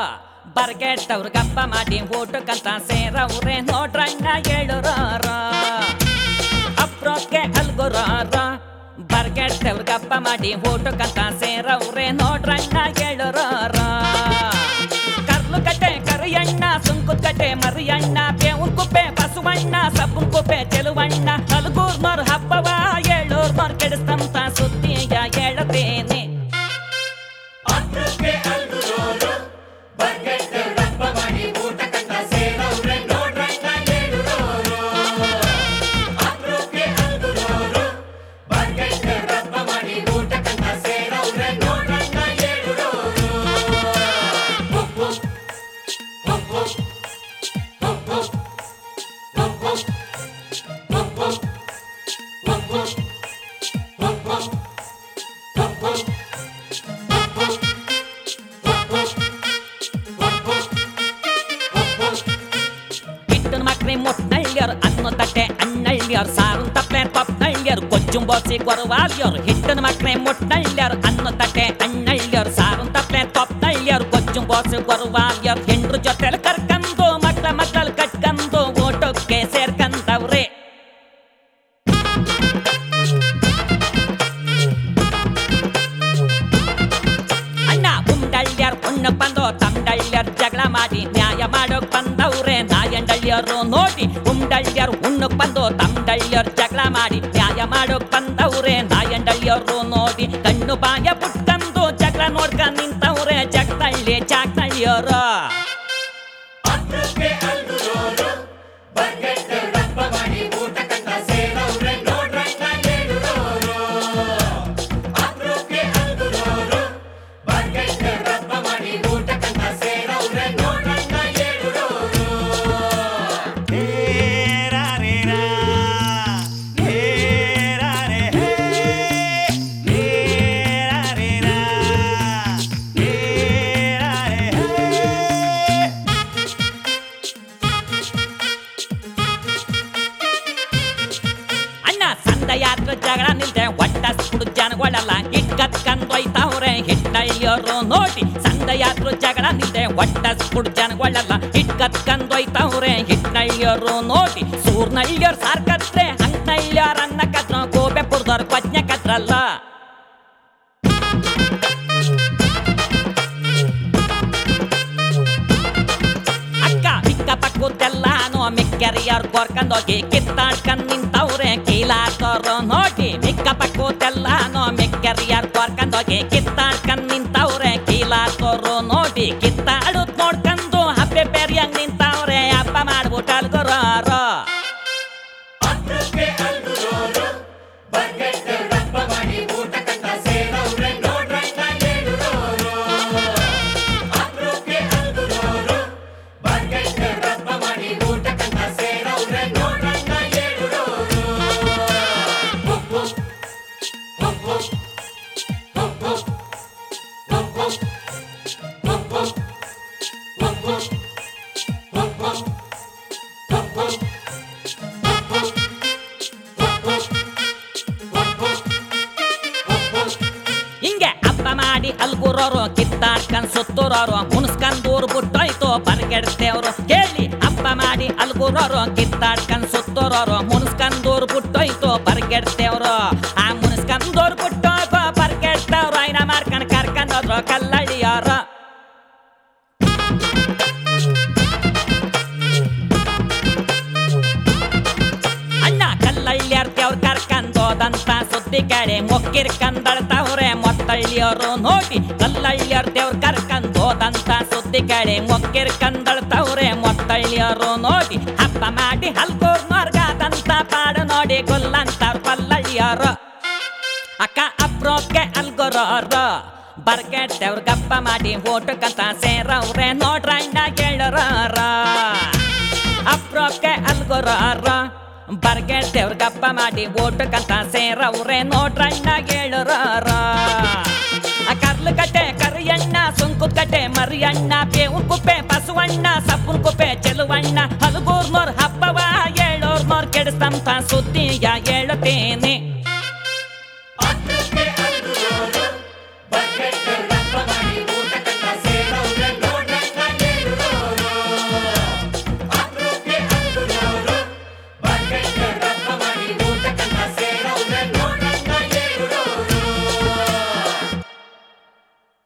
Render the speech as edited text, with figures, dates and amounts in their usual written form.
ಬರ್ಗೆಟ್ಟವ್ರ ಗಪ್ಪ ಮಾಡಿ ಊಟಕ್ಕಂತ ಸೇರವ್ರೆ ನೋಡ್ರಣ್ಣ ಹೇಳುರಾರ ಅಪ್ರೋಕ್ಕೆ ಅಲ್ಗುರಾರ ಬರ್ಗೆಟ್ಟವ್ರ ಗಪ್ಪ ಮಾಡಿ ಊಟಕ್ಕಂತ ಸೇರವ್ರೆ ನೋಡ್ರಣ್ಣ ಹೇಳುರಾರ ಕರ್ಲು ಕಟ್ಟೆ ಕರಿಯಣ್ಣ ಸುಂಕುದ್ ಕಟ್ಟೆ ಮರಿಯಣ್ಣ ಬೇವುನ್ ಕುಪ್ಪೆ ಬಸವಣ್ಣ ಸಪ್ಪುನ್ ಕುಪ್ಪೆ ಚೆಲುವಣ್ಣ ಅಲ್ಗೂರ್ನೋರ್ ಹಬ್ಬವ ಹೇಳೋರ್ನೋರ್ ಕೆಡಿಸ್ತಂತ ಸುದ್ದಿಯ ಹೇಳತೇನೆ ಮುಟ್ನಳ್ಳಿಯರು ಅನ್ನು ತಟ್ಟೆ ಅಣ್ಣಳ್ಳಿಯರು ಸಾರು ತಪ್ಪೆ ಪಪ್ನಳ್ಳಿಯರು ಕೊಚ್ಚುಂಬೋಸಿ ಕೊರವಾಲಿಯರು ಹಿಟ್ಟನ ಮಕ್ಕಳೇ ಮುಟ್ನಳ್ಳಿಯರು ಅನ್ನು ತಟ್ಟೆ ಅಣ್ಣಳ್ಳಿಯರು ಸಾರು ತಪ್ಪೆ ಪಪ್ನಳ್ಳಿಯರು ಕೊಚ್ಚುಂಬೋಸಿ ಕೊರವಾಲಿಯರು ಹೆಂಡ್ರ ಜೊತೆಲಿ ಕರ್ಕಂದು ಮಕ್ಕಳು ಕಟ್ಕಂದು ಊಟಕ್ಕೆ ಸೇರ್ಕಂತವ್ರೆ ಅಣ್ಣ ಉಂಡಳ್ಳಿಯರು ಉಣ್ಣ ಬಂದು ತಮ್ಡಳ್ಳಿಯರು ಜಗಳ ಮಾಡಿ ನ್ಯಾಯ ಮಾಡೋಕ್ ಬಂದವ್ರೆ ನಾಯಂಡಳ್ಳಿಯರು ನೋಡಿ ಉಂಡಳ್ಳಿಯರು ಉಣ್ಣಕ್ ಬಂದು ತಮ್ಡಳ್ಳಿಯರು ಜಗಳ ಮಾಡಿ ನ್ಯಾಯ ಮಾಡೋಕ್ ಬಂದವ್ರೆ ನಾಯಂಡಳ್ಳಿಯರು ನೋಡಿ ಕಣ್ಣು ಬಾಯ ಪುಟ್ಕಂದು ಜಗಳ ನೋಡ್ಕೊಂಡ್ ನಿಂತವ್ರೆ ಜಗದಳ್ಳಿ ಚಾಕ್ನಳ್ಳಿಯರು ಯಾತ್ರ ಜಗಳ ನಿಲ್ದೆ ಒಟ್ಟ ಸುಡು ಜನಗಳಲ್ಲ ಹಿಟ್ಕತ್ಕಂದೊಯ್ತವ್ರೆ ಹಿಟ್ನಳ್ಳಿಯರು ನೋಡಿ ಸಂದ ಯಾತ್ರ ಜಗಳ ನಿಲ್ದೆ ಒಟ್ಟ ಸುಡು ಜನಗಳಲ್ಲ ಹಿಟ್ಕತ್ಕಂದೊಯ್ತವ್ರೆ ಹಿಟ್ನಳ್ಳಿಯರು ನೋಡಿ ಸೂರ್ನಳ್ಳಿಯರು ಸಾರ್ಕತ್ರೆ ಹಂಗ್ನಳ್ಳಿಯರ್ ಅನ್ನ ಕತ್ರ ಗೋಬೆ ಪುರ್ದವ್ರ ಕೊಜ್ಞೆ ಕತ್ರಲ್ಲ ಅಕ್ಕ ಮಿಕ್ಕ ಪಕ್ಕದ್ದೆಲ್ಲಾನು ಮಿಕ್ಕರಿಯರ್ ಕೊರ್ಕೊಂಡೋಗಿ ಕಿತ್ತಾಡ್ಕೊಂಡ್ ನಿಂತವ್ರೆ ಕೀಲಾತವ್ರು ನೋಡಿ ಮಿಕ್ಕ ಪಕ್ಕದ್ದೆಲ್ಲಾನು ಮಿಕ್ಕರಿಯರ್ ಕೊರ್ಕೊಂಡೋಗಿ ಕಿತ್ತಾಡ್ಕೊಂಡ್ ನಿಂತವ್ರೆ ಕೀಲಾತವ್ರು ನೋಡಿ ಕಿತ್ತಾಡುದ್ ನೋಡ್ಕೊಂಡು ಹಬ್ಬೆ ಬೇರಿಯಂಗ್ ನಿಂತವ್ರೆ ಹಬ್ಬ ಮಾಡ್ಬಿಟ್ಟು ಅಲ್ಗುರಾರು ಹಿಂಗೆ ಹಬ್ಬ ಮಾಡಿ ಅಲ್ಗುರೋರು ಕಿತ್ತಾಡ್ಕೊಂಡ್ ಸುತ್ತೂರೋರು ಮುನ್ಸ್ಕಂದೂರ್ ಬಿಟ್ಟೋಯ್ತು ಬರ್ಗೆಡ್ತೇವ್ರು ಕೇಳಿ ಹಬ್ಬ ಮಾಡಿ ಅಲ್ಗುರೋರು ಕಿತ್ತಾಡ್ಕೊಂಡ್ ಸುತ್ತೂರೋರು ಮುನ್ಸ್ಕಂದೂರ್ ಬಿಟ್ಟೋಯ್ತು ಬರ್ಗೆಡ್ತೇವ್ರು ಆ ಮುನ್ಸ್ಕಂದೂರ್ ಬಿಟ್ಟೋಗೋ ಬರ್ಗೆಡ್ತವ್ರು ಐನ ಮಾರ್ಕೊಂಡ್ ಕರ್ಕೊಂಡೋದ್ರು ಕಲ್ಲಳ್ಳಿಯರು ಅಣ್ಣ ಕಲ್ಲಳ್ಳಿಯರ್ ದೇವ್ರ ಕರ್ಕೊಂಡೋದಂತ ಸುದ್ದಿ ಕೇಳಿ ಮೊಕ್ಕಿರ್ಕಂದಳ್ತವ್ರೆ ಮೊತ್ತಳ್ಳಿಯರು ನೋಡಿ ಕಲ್ಲಳ್ಳಿಯರ್ ದೇವ್ರ ಕರ್ಕೊಂಡೋದಂತ ಸುದ್ದಿ ಕೇಳಿ ಮೊಕ್ಕಿರ್ಕಂದಳ್ತವ್ರೆ ಮೊತ್ತಳ್ಳಿಯರು ನೋಡಿ ಹಬ್ಬ ಮಾಡಿ ಹಲ್ಗೂರ್ನೋರ್ಗಾದಂತ ಪಾಡು ನೋಡಿ ಗೊಲ್ಲಂತವ್ರ ಕಲ್ಲಳ್ಳಿಯರು ಅಕ್ಕ ಅಪ್ರೋಕ್ಕೆ ಅಲ್ಗುರೋರು ಬರ್ಗೆಟ್ಟವ್ರ ಗಪ್ಪ ಮಾಡಿ ಊಟಕ್ಕಂತ ಸೇರವ್ರೆ ನೋಡ್ರಣ್ಣ ಹೇಳುರಾರ ಅಪ್ರೋಕ್ಕೆ ಅಲ್ಗುರಾರ ಬರ್ಗೆಟ್ಟವ್ರ ಗಪ್ಪ ಮಾಡಿ ಊಟಕ್ಕಂತ ಸೇರವ್ರೆ ನೋಡ್ರಣ್ಣ ಹೇಳುರಾರ ಕರ್ಲು ಕಟ್ಟೆ ಕರಿಯಣ್ಣ ಸುಂಕುದ್ ಕಟ್ಟೆ ಮರಿಯಣ್ಣ ಬೇವುನ್ ಕುಪ್ಪೆ ಬಸವಣ್ಣ ಸಪ್ಪುನ್ ಕುಪ್ಪೆ ಚೆಲುವಣ್ಣ ಹಲಗೂರ್ನೋರ್ ಹಬ್ಬವ ಹೇಳೋರ್ನೋರ್ ಕೆಡಿಸ್ತಂತ ಸುದ್ದಿಯ ಹೇಳುತ್ತೇನೆ